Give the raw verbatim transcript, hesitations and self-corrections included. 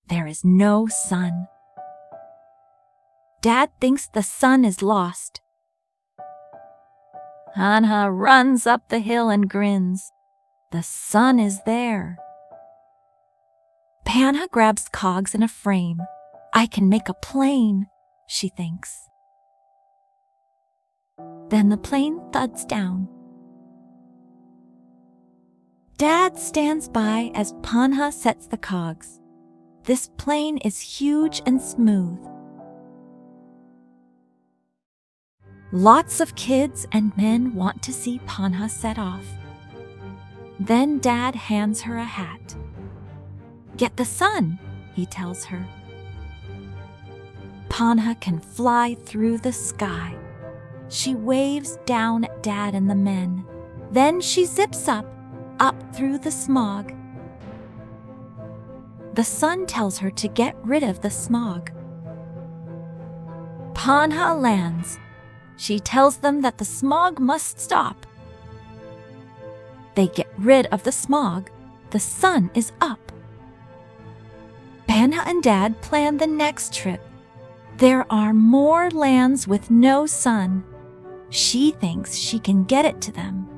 there is no sun. Dad thinks the sun is lost. Panha runs up the hill and grins. The sun is there. Panha grabs cogs in a frame. I can make a plane, she thinks. Then the plane thuds down. Dad stands by as Panha sets the cogs. This plane is huge and smooth. Lots of kids and men want to see Panha set off. Then Dad hands her a hat. Get the sun, he tells her. Panha can fly through the sky. She waves down at Dad and the men. Then she zips up, up through the smog. The sun tells her to get rid of the smog. Panha lands. She tells them that the smog must stop. They get rid of the smog. The sun is up. Panha and Dad plan the next trip. There are more lands with no sun. She thinks she can get it to them.